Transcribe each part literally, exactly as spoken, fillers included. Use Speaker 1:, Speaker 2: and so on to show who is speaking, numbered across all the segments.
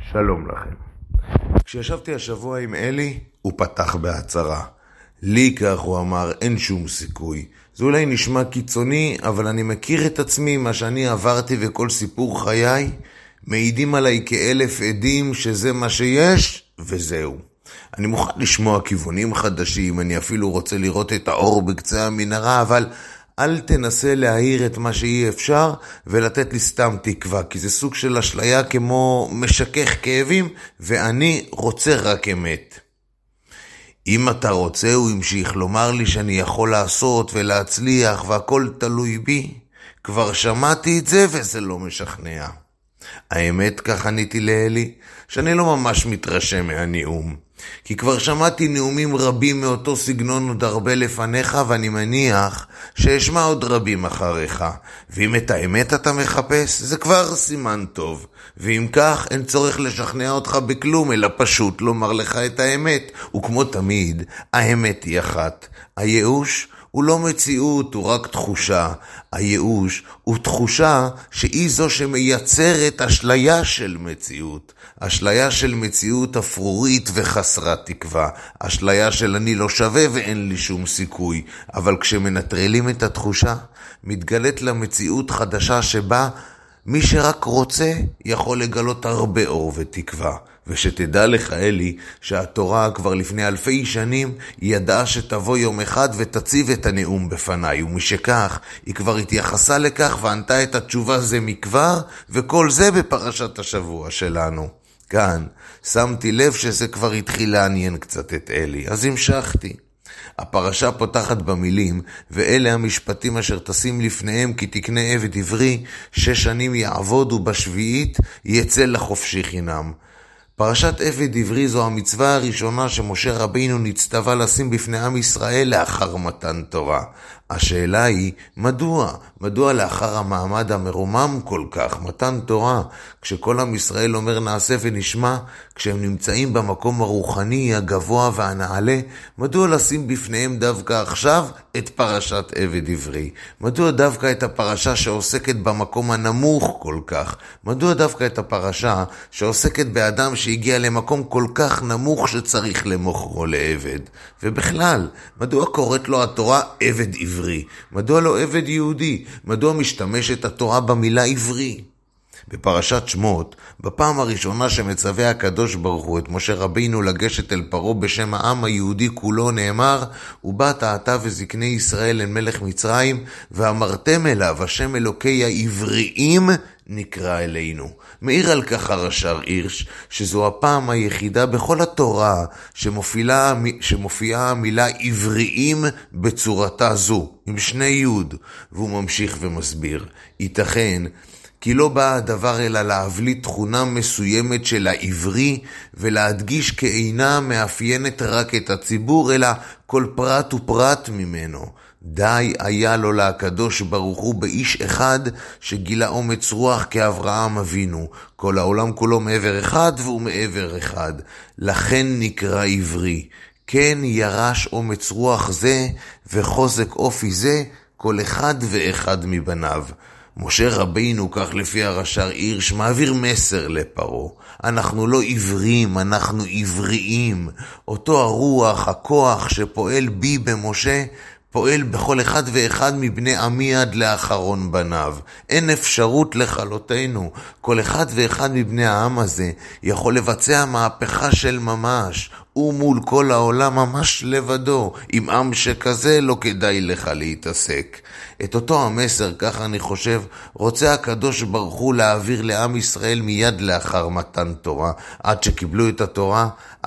Speaker 1: שלום לכם. כשישבתי השבוע עם אלי, הוא פתח בהצהרה. לי כך הוא אמר, אין שום סיכוי. זה אולי נשמע קיצוני, אבל אני מכיר את עצמי, מה שאני עברתי וכל סיפור חיי, מעידים עליי כאלף עדים שזה מה שיש, וזהו. אני מוכן לשמוע כיוונים חדשים, אני אפילו רוצה לראות את האור בקצה המנהרה, אבל אל תנסה להעיר את מה שאי אפשר ולתת לי סתם תקווה, כי זה סוג של אשליה כמו משכך כאבים, ואני רוצה רק אמת. אם אתה רוצה, הוא המשיך לומר לי שאני יכול לעשות ולהצליח והכל תלוי בי. כבר שמעתי את זה וזה לא משכנע. האמת, כך עניתי לאלי, שאני לא ממש מתרשם מהנאום. כי כבר שמעתי נאומים רבים מאותו סגנון עוד הרבה לפניך, ואני מניח שאשמע עוד רבים אחריך. ואם את האמת אתה מחפש, זה כבר סימן טוב. ואם כך, אין צורך לשכנע אותך בכלום, אלא פשוט לומר לך את האמת. וכמו תמיד, האמת היא אחת. הייאוש הוא לא מציאות, הוא רק תחושה. הייאוש הוא תחושה שהיא זו שמייצרת אשליה של מציאות. אשליה של מציאות אפרורית וחסרת תקווה. אשליה של אני לא שווה ואין לי שום סיכוי. אבל כשמנטרלים את התחושה, מתגלית למציאות חדשה שבה מי שרק רוצה יכול לגלות הרבה אור ותקווה. ושתדע לך אלי שהתורה כבר לפני אלפי שנים ידעה שתבוא יום אחד ותציב את הנאום בפניי, ומשכך היא כבר התייחסה לכך וענתה את התשובה זה מכבר, וכל זה בפרשת השבוע שלנו. כאן שמתי לב שזה כבר התחיל לעניין קצת את אלי, אז המשכתי. הפרשה פותחת במילים, ואלה המשפטים אשר תשים לפניהם, כי תקנה עבד עברי, שש שנים יעבוד ובשביעית יצא לחופשי חינם. פרשת עבד עברי זו המצווה הראשונה שמשה רבינו נצטווה לשים בפני עם ישראל לאחר מתן תורה. השאלה היא, מדוע? מדוע לאחר המעמד המרומם כל כך, מתן תורה, כשכל עם ישראל אומר נעשה ונשמע, כשהם נמצאים במקום הרוחני הגבוה והנעלה, מדוע לשים בפניהם דווקא עכשיו את פרשת עבד עברי? מדוע דווקא את הפרשה שעוסקת במקום הנמוך כל כך? מדוע דווקא את הפרשה שעוסקת באדם שהגיע למקום כל כך נמוך שצריך למוכרו לעבד? ובכלל, מדוע קוראת לו התורה עבד עברי? מדוע לא עבד יהודי? מדוע משתמשת התורה במילה עברי? בפרשת שמות, בפעם הראשונה שמצווה הקדוש ברוך הוא את משה רבינו לגשת אל פרעה בשם העם היהודי כולו, נאמר, ובאת אתה וזקני ישראל אל מלך מצרים, ואמרתם אליו השם אלוקי העבריים נקרא אלינו. מעיר על כך הרש"ר הירש שזו הפעם היחידה בכל התורה שמופיעה, שמופיעה המילה עבריים בצורתה זו, עם שני יוד, והוא ממשיך ומסביר. ייתכן כי לא בא הדבר אלא להבליט תכונה מסוימת של העברי, ולהדגיש כאינה מאפיינת רק את הציבור, אלא כל פרט ופרט ממנו. די היה לו לקדוש ברוך הוא באיש אחד שגילה אומץ רוח כאברהם אבינו. כל העולם כולו מעבר אחד והוא מעבר אחד. לכן נקרא עברי. כן ירש אומץ רוח זה וחוזק אופי זה כל אחד ואחד מבניו. משה רבינו, כך לפי הרש"ר הירש, מעביר מסר לפרעה. אנחנו לא עברים, אנחנו עבריים. אותו הרוח, הכוח שפועל בי במשה, פועל בכל אחד ואחד מבני עמי עד לאחרון בניו. אין אפשרות לכלותנו. כל אחד ואחד מבני העם הזה יכול לבצע מהפכה של ממש. הוא מול כל העולם ממש לבדו. עם עם שכזה לא כדאי לך להתעסק. את אותו המסר, כך אני חושב, רוצה הקדוש ברוך הוא להעביר לעם ישראל מיד לאחר מתן תורה. עד שקיבלו את התורה,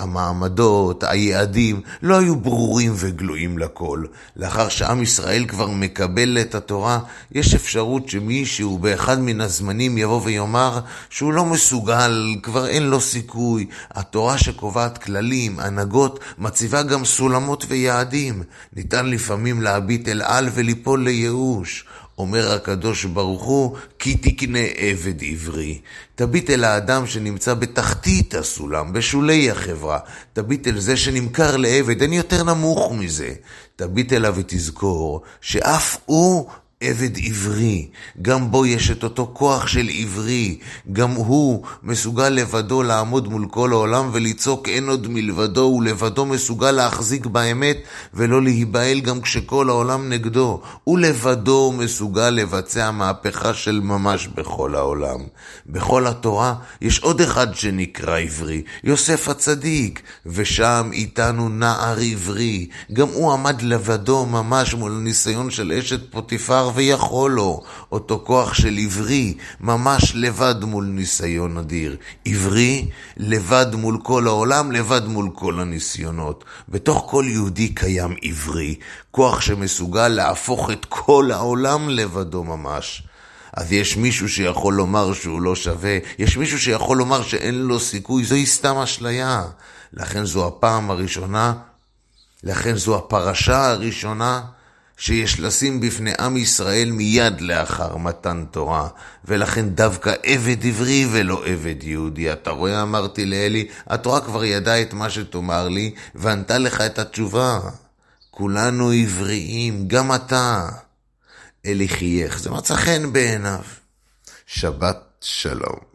Speaker 1: המעמדות, היעדים, לא היו ברורים וגלויים לכל. לאחר שעם ישראל כבר מקבל את התורה, יש אפשרות שמישהו באחד מן הזמנים יבוא ויאמר שהוא לא מסוגל, כבר אין לו סיכוי. התורה שקובעת כללים, הנהגות, מציבה גם סולמות ויעדים. ניתן לפעמים להביט אל על וליפול לייאוש. אומר הקדוש ברוך הוא, כי תקנה עבד עברי. תביט אל האדם שנמצא בתחתית הסולם, בשולי החברה. תביט אל זה שנמכר לעבד, אין יותר נמוך מזה. תביט אליו ותזכור שאף הוא עבד עברי, גם בו יש את אותו כוח של עברי, גם הוא מסוגל לבדו לעמוד מול כל העולם ולצעוק אין עוד מלבדו, הוא לבדו מסוגל להחזיק באמת ולא להיבהל גם כשכל העולם נגדו, הוא לבדו מסוגל לבצע מהפכה של ממש בכל העולם. בכל התורה יש עוד אחד שנקרא עברי, יוסף הצדיק, ושם איתנו נער עברי, גם הוא עמד לבדו ממש מול ניסיון של אשת פוטיפר ויכול לו, אותו כוח של עברי, ממש לבד מול ניסיון אדיר. עברי, לבד מול כל העולם, לבד מול כל הניסיונות. בתוך כל יהודי קיים עברי, כוח שמסוגל להפוך את כל העולם לבדו ממש. אז יש מישהו שיכול לומר שהוא לא שווה, יש מישהו שיכול לומר שאין לו סיכוי, זוהי סתם אשליה. לכן זו הפעם הראשונה, לכן זו הפרשה הראשונה שיש לשים בפני עם ישראל מיד לאחר מתן תורה, ולכן דווקא עבד עברי ולא עבד יהודי. אתה רואה, אמרתי לאלי, התורה כבר ידעה את מה שתאמר לי, וענתה לך את התשובה. כולנו עבריים, גם אתה. אלי חייך, זה מצא חן בעיניו. שבת שלום.